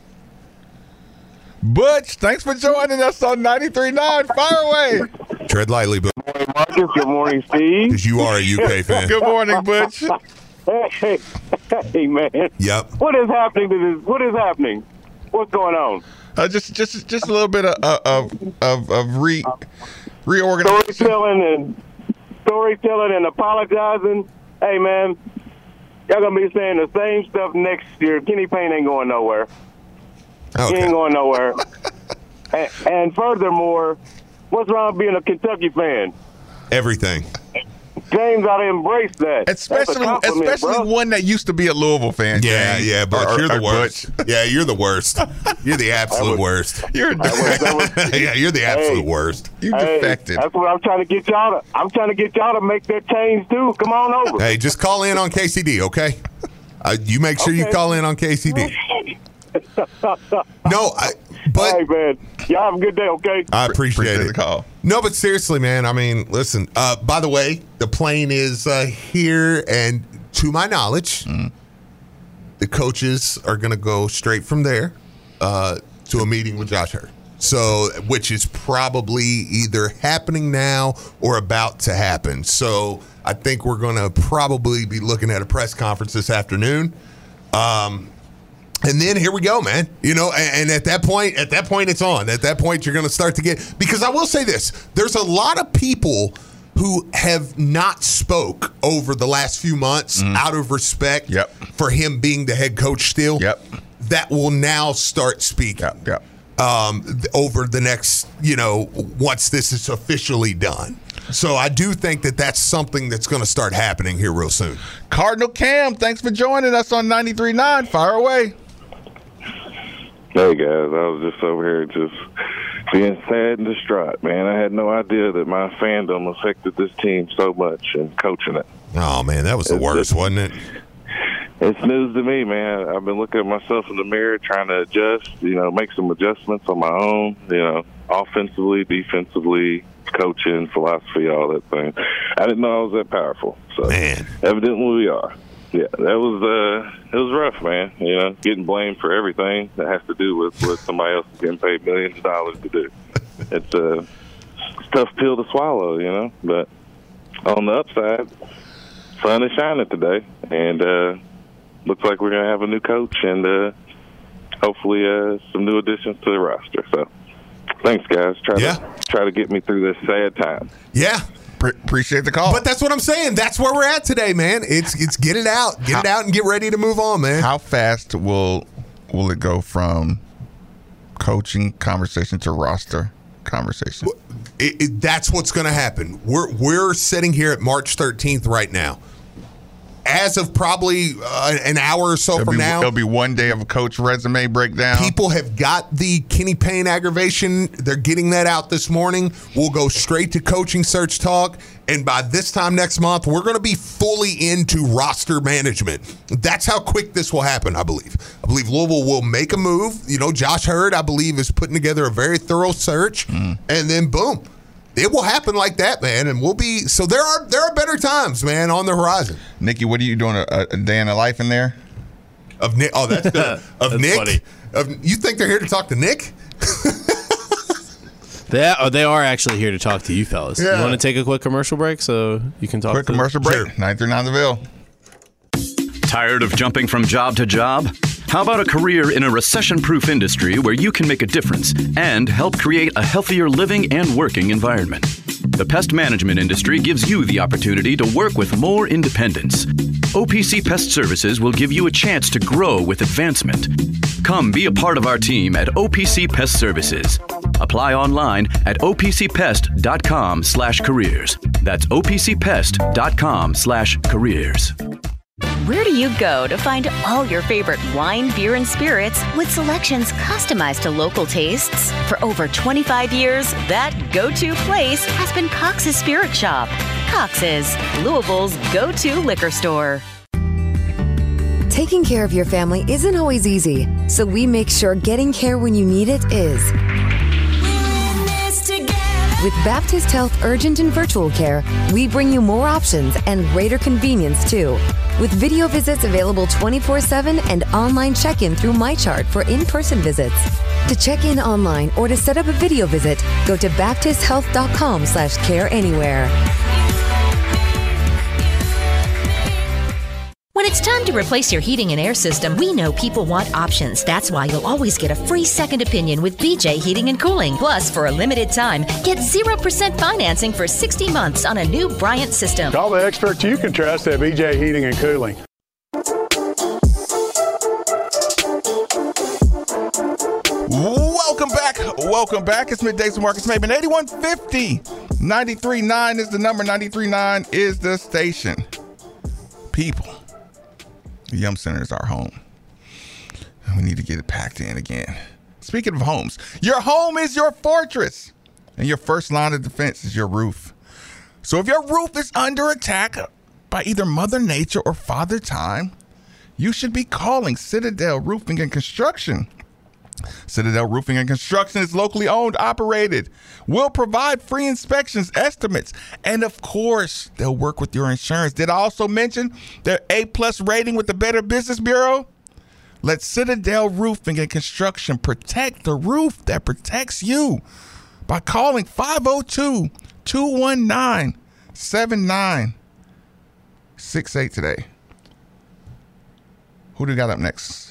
Butch, thanks for joining us on ninety-three point nine. Fire away. Tread lightly, but Good morning, Marcus. Good morning, Steve. because you are a U K fan. Good morning, Butch. Hey, hey, man. Yep. What is happening to this? What is happening? What's going on? Uh, just, just, just a little bit of of of, of re reorganization. Storytelling and storytelling and apologizing. Hey, man, y'all gonna be saying the same stuff next year. Kenny Payne ain't going nowhere. Okay. He ain't going nowhere. and, and furthermore, what's wrong with being a Kentucky fan? Everything. James ought to embrace that. Especially, That's a compliment, especially bro. one that used to be a Louisville fan. Yeah, James. yeah, but Or- you're the or worst. Butch. Yeah, you're the worst. You're the absolute worst. You're yeah, you're the absolute Hey. worst. you Hey, defected. that's what I'm trying to get y'all to. I'm trying to get y'all to make that change too. Come on over. Hey, just call in on K C D, okay? Uh, you make sure you Okay. call in on K C D. No, I, but hey man, y'all have a good day, okay? I appreciate, Appreciate it. the call. No, but seriously, man. I mean, listen. Uh, by the way, the plane is uh, here, and to my knowledge, Mm. the coaches are going to go straight from there uh, to a meeting with Josh Hurd. So, which is probably either happening now or about to happen. So, I think we're going to probably be looking at a press conference this afternoon. Um, And then here we go, man. You know, and, and at that point, at that point, it's on. At that point, you're going to start to get, because I will say this, there's a lot of people who have not spoke over the last few months Mm. out of respect Yep. for him being the head coach still. Yep. That will now start speaking Yep. Yep. um, th- over the next, you know, once this is officially done. So I do think that that's something that's going to start happening here real soon. Cardinal Cam, thanks for joining us on ninety-three point nine. Fire away. Hey guys, I was just over here just being sad and distraught, man. I had no idea that my fandom affected this team so much and coaching it. Oh, man, that was the It's- worst, it's- wasn't it? It's news to me, man. I've been looking at myself in the mirror, trying to adjust, you know, make some adjustments on my own, you know, offensively, defensively, coaching, philosophy, all that thing. I didn't know I was that powerful. So man. Evidently we are. Yeah, that was uh, it was rough, man. You know, getting blamed for everything that has to do with what somebody else is getting paid millions of dollars to do. It's a uh, tough pill to swallow, you know. But on the upside, sun is shining today, and uh, looks like we're gonna have a new coach and uh, hopefully uh, some new additions to the roster. So, thanks, guys. Try yeah. to try to get me through this sad time. Yeah. Pre- appreciate the call. But that's what I'm saying. That's where we're at today, man. It's it's get it out, get How- it out, and get ready to move on, man. How fast will will it go from coaching conversation to roster conversation? It, it, that's what's going to happen. We're we're sitting here at March thirteenth right now. As of probably uh, an hour or so It'll from be, now, it'll be one day of a coach resume breakdown. people have got the Kenny Payne aggravation. They're getting that out this morning. We'll go straight to coaching search talk. And by this time next month, we're going to be fully into roster management. That's how quick this will happen, I believe. I believe Louisville will make a move. You know, Josh Hurd, I believe, is putting together a very thorough search. Mm. And then, boom. It will happen like that, man, and we'll be. So there are there are better times, man, on the horizon. Nikki, what are you doing? A, a day in the life in there? Of Nick? Oh, that's good. Of That's Nick? funny. Of, you think they're here to talk to Nick? They are, they are actually here to talk to you fellas. Yeah. You want to take a quick commercial break so you can talk Quick to commercial break. nine three nine The Ville. Tired of jumping from job to job? How about a career in a recession-proof industry where you can make a difference and help create a healthier living and working environment? The pest management industry gives you the opportunity to work with more independence. O P C Pest Services will give you a chance to grow with advancement. Come be a part of our team at O P C Pest Services. Apply online at o p c pest dot com slash careers. That's o p c pest dot com slash careers. Where do you go to find all your favorite wine, beer, and spirits with selections customized to local tastes? For over twenty-five years, that go-to place has been Cox's Spirit Shop. Cox's, Louisville's go-to liquor store. Taking care of your family isn't always easy, so we make sure getting care when you need it is. With Baptist Health Urgent and Virtual Care, we bring you more options and greater convenience too. With video visits available twenty-four seven and online check-in through MyChart for in-person visits. To check in online or to set up a video visit, go to baptist health dot com slash care anywhere. When it's time to replace your heating and air system, we know people want options. That's why you'll always get a free second opinion with B J Heating and Cooling. Plus, for a limited time, get zero percent financing for sixty months on a new Bryant system. Call the experts you can trust at B J Heating and Cooling. Welcome back. Welcome back. It's Middays with Marcus Maben. eighty-one fifty. ninety-three point nine is the number. ninety-three point nine is the station. People. The Yum Center is our home. We need to get it packed in again. Speaking of homes, your home is your fortress, and your first line of defense is your roof. So if your roof is under attack by either Mother Nature or Father Time, you should be calling Citadel Roofing and Construction. Citadel Roofing and Construction is locally owned, operated, will provide free inspections, estimates, and of course, they'll work with your insurance. Did I also mention their A-plus rating with the Better Business Bureau? Let Citadel Roofing and Construction protect the roof that protects you by calling five oh two, two one nine, seven nine six eight today. Who do we got up next?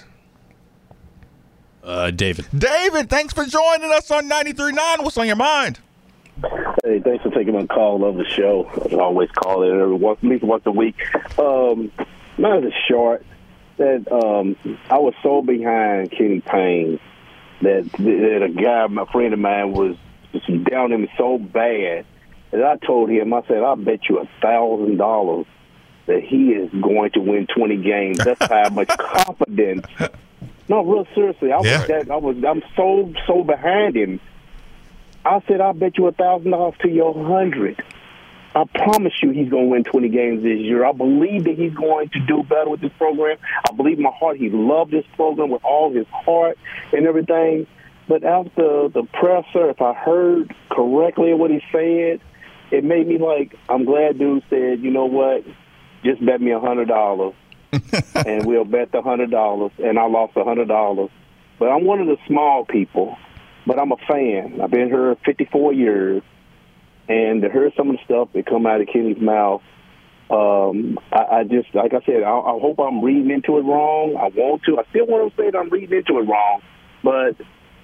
Uh, David. David, thanks for joining us on ninety-three point nine. What's on your mind? Hey, thanks for taking my call. Love the show. I always call it every once, at least once a week. Um, mine is short. That um, I was so behind Kenny Payne that, that a guy, my friend of mine, was just down him so bad that I told him, I said, I bet you a thousand dollars that he is going to win twenty games. That's how much confidence. No, real seriously, I was Yeah. that I was I'm so so behind him I said, I'll bet you a thousand dollars to your hundred. I promise you he's going to win twenty games this year. I believe that he's going to do better with this program. I believe in my heart he loved this program with all his heart and everything. But after the presser, if I heard correctly what he said, it made me like, I'm glad dude said, you know what, just bet me a hundred dollars. And we'll bet the one hundred dollars, and I lost one hundred dollars. But I'm one of the small people, but I'm a fan. I've been here fifty-four years. And to hear some of the stuff that come out of Kenny's mouth, um, I, I just, like I said, I, I hope I'm reading into it wrong. I want to. I still want to say that I'm reading into it wrong. But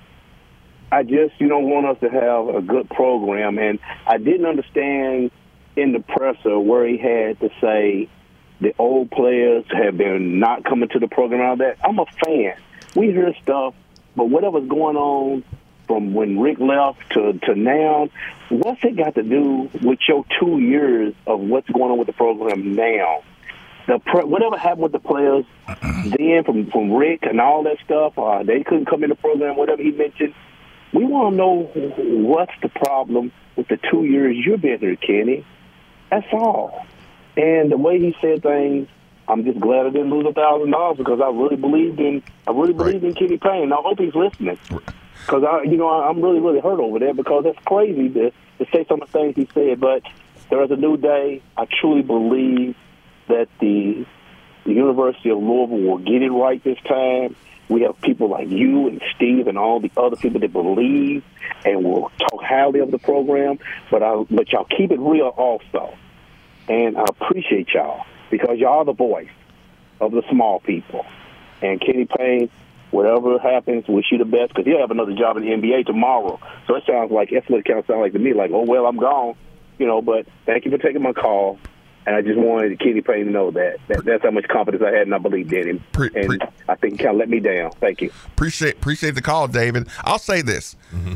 I just, you know, want us to have a good program. And I didn't understand in the presser where he had to say the old players have been not coming to the program and all that. I'm a fan. We hear stuff, but whatever's going on from when Rick left to, to now, what's it got to do with your two years of what's going on with the program now? The pre- whatever happened with the players then from, from Rick and all that stuff, uh, they couldn't come in the program, whatever he mentioned. We want to know what's the problem with the two years you've been here, Kenny. That's all. And the way he said things, I'm just glad I didn't lose a thousand dollars because I really believed in I really believed right. in Kenny Payne. I hope he's listening. Because I, you know, I'm really, really hurt over that because it's crazy to, to say some of the things he said. But there is a new day. I truly believe that the, the University of Louisville will get it right this time. We have people like you and Steve and all the other people that believe and will talk highly of the program. But I, but y'all keep it real also. And I appreciate y'all because y'all are the voice of the small people. And Kenny Payne, whatever happens, wish you the best because he'll have another job in the N B A tomorrow. So it sounds like, that's what it kind of sounds like to me, like, oh, well, I'm gone. You know, but thank you for taking my call. And I just wanted Kenny Payne to know that. that that's how much confidence I had and I believed in him. Pre- and pre- I think he kind of let me down. Thank you. Appreciate appreciate the call, David. I'll say this. Mm-hmm.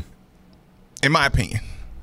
In my opinion,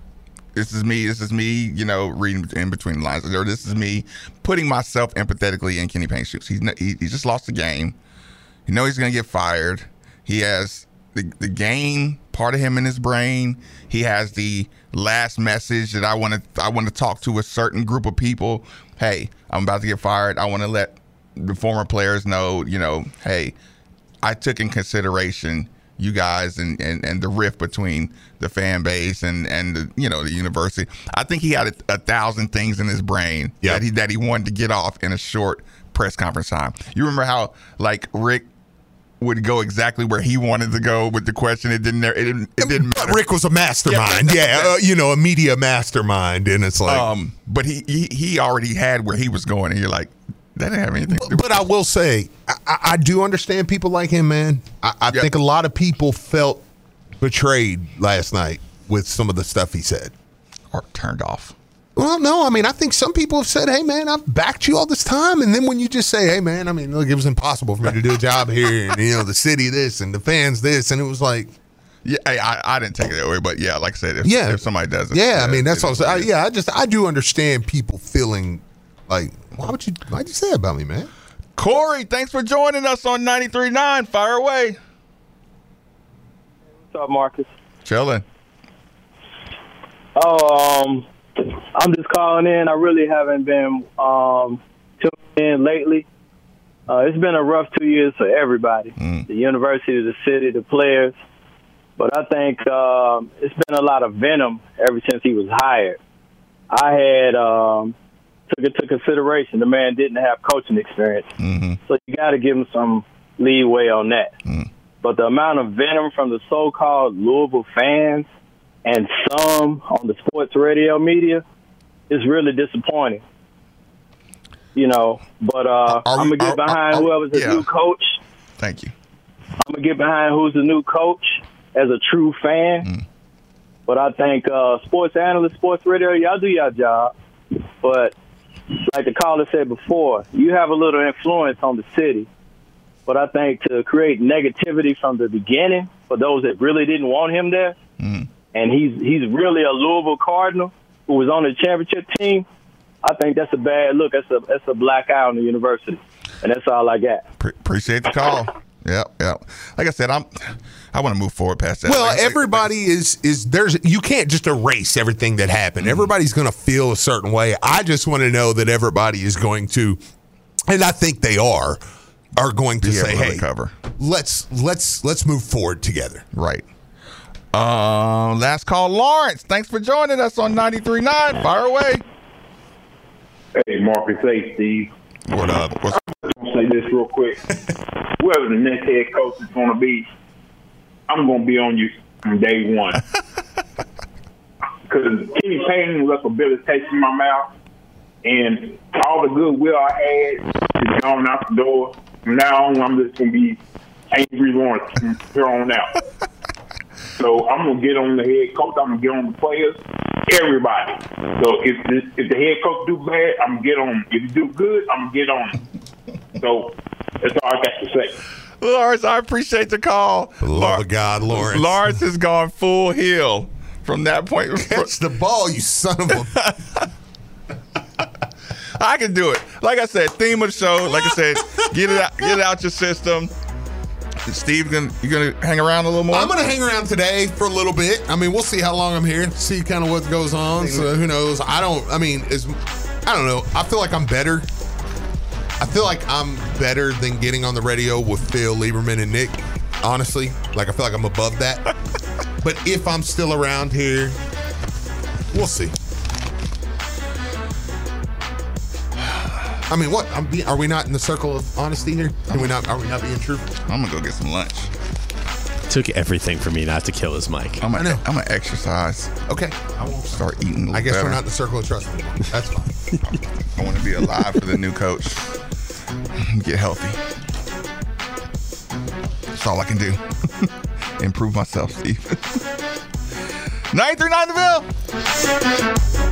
this is me, this is me, you know, reading in between the lines. Or this is me putting myself empathetically in Kenny Payne's shoes. He's, he, he just lost the game. You know he's going to get fired. He has the, the game part of him in his brain. He has the last message that I want to I want to talk to a certain group of people. Hey, I'm about to get fired. I want to let the former players know, you know, hey, I took in consideration you guys and, and, and the rift between the fan base and, and the, you know, the university. I think he had a, a thousand things in his brain yep. that he that he wanted to get off in a short press conference time. You remember how, like, Rick would go exactly where he wanted to go with the question. It didn't. It didn't. It didn't matter. Rick was a mastermind. Yeah, yeah uh, you know, a media mastermind, and it's like. Um, but he, he he already had where he was going, and you're like, that didn't have anything to do with But I will say, I, I do understand people like him, man. I, I yep. think a lot of people felt betrayed last night with some of the stuff he said, or turned off. Well, no, I mean, I think some people have said, hey, man, I've backed you all this time. And then when you just say, hey, man, I mean, look, it was impossible for me to do a job here. And, you know, the city this and the fans this. And it was like. Yeah, I, I didn't take it that way. But, yeah, like I said, if, yeah. if somebody does it. Yeah, uh, I mean, that's what I'm saying. Yeah, I just, I do understand people feeling like, why would you, why'd you say that about me, man? Corey, thanks for joining us on ninety-three point nine. Fire away. What's up, Marcus? Chilling. Oh, um. I'm just calling in. I really haven't been um, tuning in lately. Uh, it's been a rough two years for everybody, mm. the university, the city, the players. But I think um, it's been a lot of venom ever since he was hired. I had um, took into consideration the man didn't have coaching experience. Mm-hmm. So you got to give him some leeway on that. Mm. But the amount of venom from the so-called Louisville fans and some on the sports radio media is really disappointing. You know, but uh, I'm going to get behind are, are, whoever's the yeah. new coach. Thank you. I'm going to get behind who's the new coach as a true fan. Mm. But I think uh, sports analysts, sports radio, y'all do your job. But like the caller said before, you have a little influence on the city. But I think to create negativity from the beginning for those that really didn't want him there, mm. and he's he's really a Louisville Cardinal who was on the championship team, I think that's a bad look. That's a that's a black eye on the university. And that's all I got. Pre- appreciate the call. Yep, yep. Like I said, I'm. I want to move forward past that. Well, like, everybody is is there's you can't just erase everything that happened. Mm-hmm. Everybody's going to feel a certain way. I just want to know that everybody is going to, and I think they are, are going to Be say, able to "Hey, recover. let's let's let's move forward together." Right. Uh, last call, Lawrence. Thanks for joining us on ninety-three point nine. Fire away. Hey, Marcus. Hey, Steve. What up? What's I'm going to say this real quick. Whoever the next head coach is going to be, I'm going to be on you from day one. Because Kenny Payne left a bitter taste in my mouth, and all the goodwill I had is gone out the door. From now on, I'm just going to be angry Lawrence from here on out. So I'm going to get on the head coach. I'm going to get on the players, everybody. So if the, if the head coach do bad, I'm going to get on him. If he do good, I'm going to get on him. So that's all I got to say. Lawrence, I appreciate the call. Love of God, Lawrence. Lawrence has gone full heel from that point. Catch the ball, you son of a... I can do it. Like I said, theme of the show. Like I said, get it out, get it out your system. Steve, gonna, you gonna hang around a little more? I'm gonna hang around today for a little bit. I mean, we'll see how long I'm here. See kind of what goes on. So who knows? I don't. I mean, is I don't know. I feel like I'm better. I feel like I'm better than getting on the radio with Phil Lieberman and Nick. Honestly, like I feel like I'm above that. But if I'm still around here, we'll see. I mean, what? I'm being, are we not in the circle of honesty here? Can we not? Are we not being true? I'm gonna go get some lunch. Took everything for me not to kill his mic. I'm gonna, I'm gonna exercise. Okay. I won't start eating. A little I guess better. we're not in the circle of trust anymore. That's fine. I want to be alive for the new coach. Get healthy. That's all I can do. Improve myself, Steve. nine three nine The Ville.